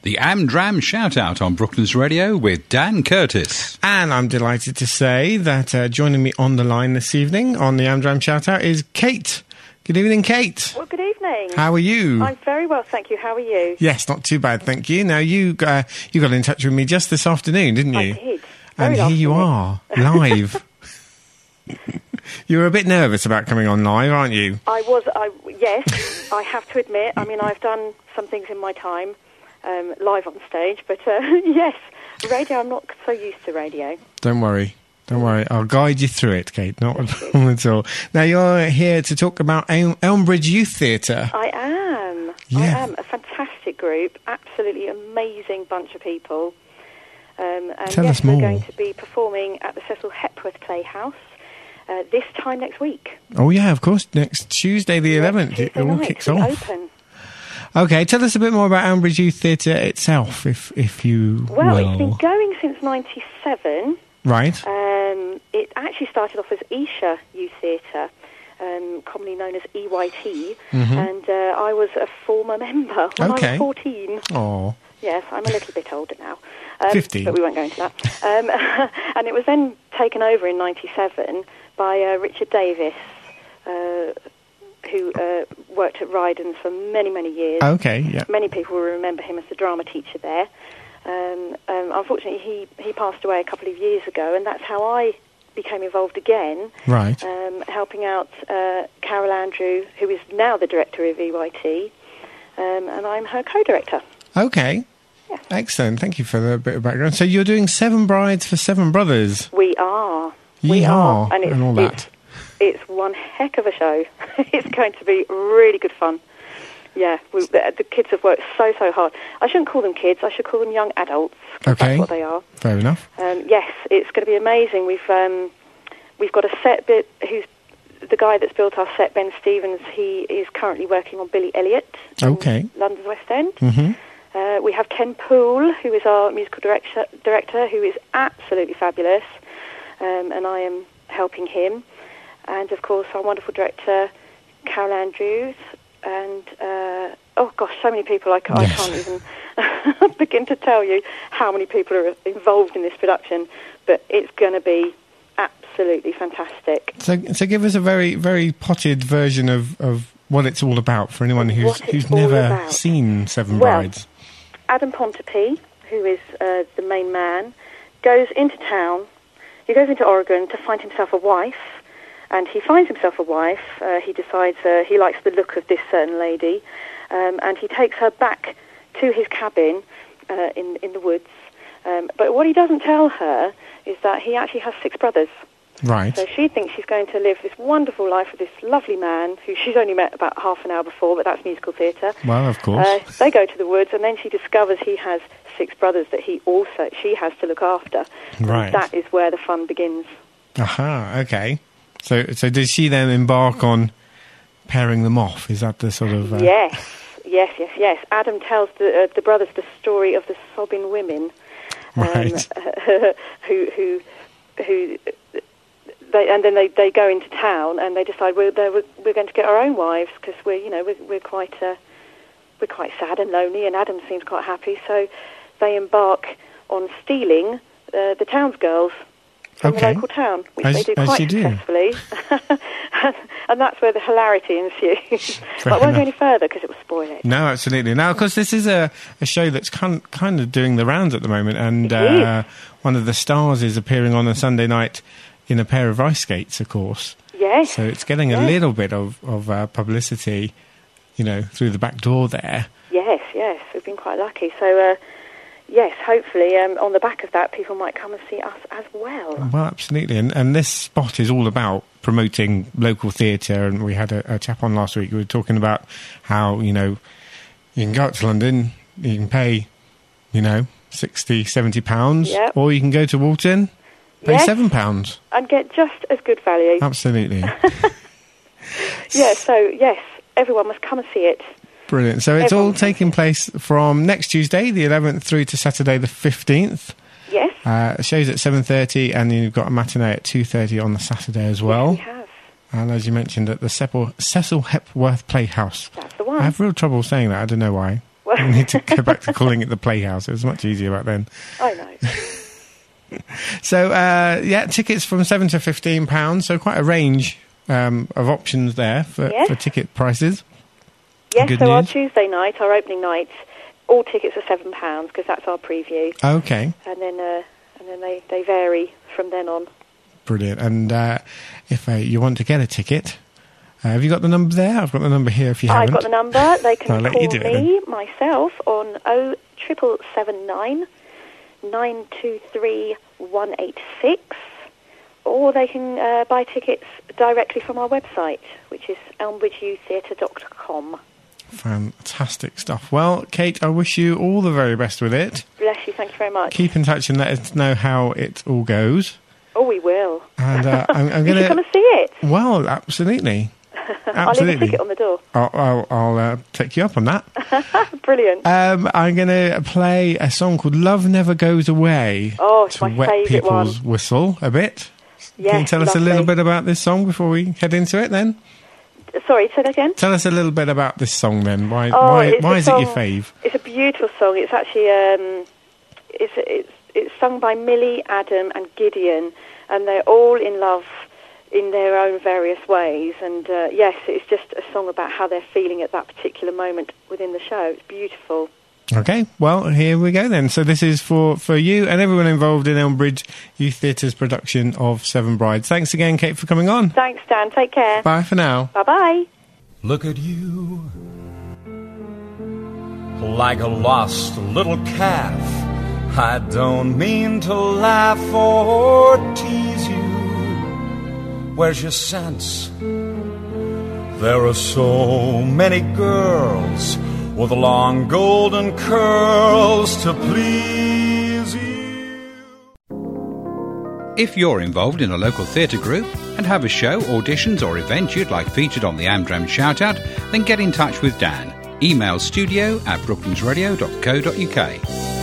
The Amdram Shout-Out on Brooklands Radio with Dan Curtis. And I'm delighted to say that joining me on the line this evening on the Amdram Shout-Out is Kate. Good evening, Kate. Well, good evening. How are you? I'm very well, thank you. How are you? Yes, not too bad, thank you. Now, you got in touch with me just this afternoon, didn't you? I did. And here you are, live. You were a bit nervous about coming on live, aren't you? Yes, I have to admit. I mean, I've done some things in my time, live on stage, but yes, radio, I'm not so used to radio. Don't worry. I'll guide you through it, Kate. Not a problem at all. Now, you're here to talk about Elmbridge Youth Theatre. I am. Yeah. I am. A fantastic group. Absolutely amazing bunch of people. And Tell yes, us more. We're going to be performing at the Cecil Hepworth Playhouse this time next week. Oh, yeah, of course. Next Tuesday, the 11th. Tuesday it all night, kicks we off. Open. Okay, tell us a bit more about Elmbridge Youth Theatre itself, if you Well, will. it's been going since 97. Right. It actually started off as Esher Youth Theatre, commonly known as EYT, and I was a former member when I was 14. Oh. Yes, I'm a little bit older now. 15. But we won't go into that. And it was then taken over in 97 by Richard Davis, who worked at Rydens for many, many years. Okay, yeah. Many people will remember him as the drama teacher there. Unfortunately, he passed away a couple of years ago, and that's how I became involved again. Right. Helping out Carol Andrew, who is now the director of EYT, and I'm her co-director. Okay. Yeah. Excellent. Thank you for the bit of background. So you're doing 7 Brides for 7 Brothers. We are. Yeehaw, And all that. It's one heck of a show. It's going to be really good fun. Yeah, the kids have worked so hard. I shouldn't call them kids. I should call them young adults. 'Cause Okay. that's what they are. Fair enough. Yes, it's going to be amazing. We've got a set bit. Who's the guy that's built our set? Ben Stevens. He is currently working on Billy Elliot. Okay. London's West End. Mm-hmm. We have Ken Poole, who is our musical director, who is absolutely fabulous, and I am helping him. And of course, our wonderful director, Carol Andrews. And, oh gosh, so many people, I can't even begin to tell you how many people are involved in this production, but it's going to be absolutely fantastic. So give us a very, very potted version of what it's all about for anyone who's never seen 7 Brides. Adam Pontopee, who is the main man, goes into town, he goes into Oregon to find himself a wife. And he finds himself a wife. He decides he likes the look of this certain lady, and he takes her back to his cabin in the woods. But what he doesn't tell her is that he actually has 6 brothers. Right. So she thinks she's going to live this wonderful life with this lovely man who she's only met about half an hour before, but that's musical theatre. Well, of course. They go to the woods, and then she discovers he has 6 brothers that she has to look after. Right. And that is where the fun begins. Aha, okay. So does she then embark on pairing them off? Is that the sort of... Yes. Adam tells the brothers the story of the sobbing women, right. who they go into town and they decide we're going to get our own wives because we're quite sad and lonely, and Adam seems quite happy, so they embark on stealing the townsgirls. From the local town, which they do quite successfully. And that's where the hilarity ensues. But I won't go any further because it will spoil it. No, absolutely. Now, of course, this is a show that's kind of doing the rounds at the moment, and one of the stars is appearing on a Sunday night in a pair of ice skates, of course. Yes. So it's getting a little bit of publicity, through the back door there. Yes. We've been quite lucky. So... yes, hopefully, on the back of that, people might come and see us as well. Well, absolutely. And this spot is all about promoting local theatre, and we had a chap on last week who was talking about how, you can go up to London, you can pay, £60, £70, or you can go to Walton, pay £7. And get just as good value. Absolutely. Yes, everyone must come and see it. Brilliant. So it's all taking place from next Tuesday, the 11th, through to Saturday, the 15th. Yes. The show's at 7:30, and then you've got a matinee at 2:30 on the Saturday as well. Yes, we have. And as you mentioned, at the Cecil Hepworth Playhouse. That's the one. I have real trouble saying that. I don't know why. We need to go back to calling it the Playhouse. It was much easier back then. I know. So, tickets from £7 to £15, so quite a range of options there for ticket prices. Yes, Good so news. our Tuesday night, our opening night, all tickets are £7 because that's our preview. Okay. And then they vary from then on. Brilliant. And if you want to get a ticket, have you got the number there? I've got the number here if you haven't. I've got the number. They can I'll call let you do it me, myself, on 07779 923 186, or they can buy tickets directly from our website, which is elmbridgeyouththeatre.com. Fantastic stuff. Well, Kate, I wish you all the very best with it. Bless you, thank you very much. Keep in touch and let us know how it all goes. Oh, we will. And I'm going you to should come and see it. Well, absolutely. I'll leave a ticket on the door. I'll take you up on that. Brilliant. I'm going to play a song called Love Never Goes Away. Oh, it's to my wet favourite people's whistle a bit. Yes, Can you tell us a lovely. little bit about this song before we head into it then? Sorry, say that again? Tell us a little bit about this song then. Why it's a is it your song- fave? It's a beautiful song. It's actually it's sung by Millie, Adam and Gideon, and they're all in love in their own various ways. And yes, it's just a song about how they're feeling at that particular moment within the show. It's beautiful. Okay, well, here we go then. So this is for you and everyone involved in Elmbridge Youth Theatre's production of Seven Brides. Thanks again, Kate, for coming on. Thanks, Dan. Take care. Bye for now. Bye-bye. Look at you, like a lost little calf. I don't mean to laugh or tease you. Where's your sense? There are so many girls with long golden curls to please you. If you're involved in a local theatre group and have a show, auditions or event you'd like featured on the Amdram Shoutout, then get in touch with Dan. Email studio@brooklandsradio.co.uk.